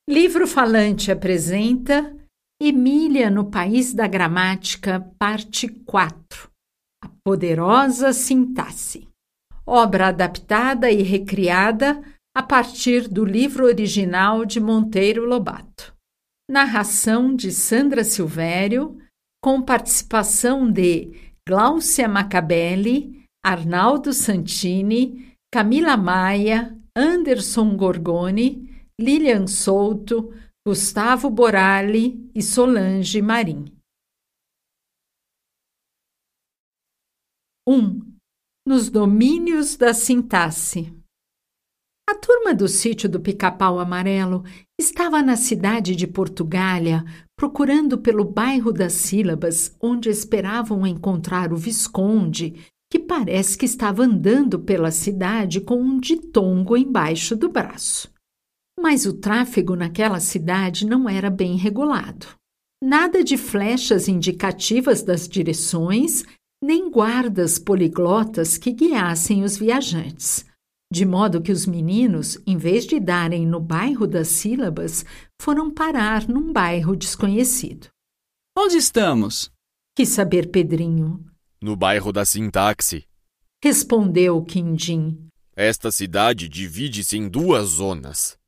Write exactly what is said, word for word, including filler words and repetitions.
Livro Falante apresenta Emília no País da Gramática, parte quatro. A Poderosa Sintaxe. Obra adaptada e recriada a partir do livro original de Monteiro Lobato. Narração de Sandra Silvério, com participação de Gláucia Macabelli, Arnaldo Santini, Camila Maia, Anderson Gorgoni, Lilian Souto, Gustavo Borali e Solange Marim. um. Nos domínios da sintaxe. A turma do sítio do Pica-Pau Amarelo estava na cidade de Portugália, procurando pelo bairro das sílabas, onde esperavam encontrar o Visconde, que parece que estava andando pela cidade com um ditongo embaixo do braço. Mas o tráfego naquela cidade não era bem regulado. Nada de flechas indicativas das direções, nem guardas poliglotas que guiassem os viajantes. De modo que os meninos, em vez de darem no bairro das sílabas, foram parar num bairro desconhecido. Onde estamos? Quis saber Pedrinho. No bairro da sintaxe, Respondeu Quindim. esta cidade divide-se em duas zonas.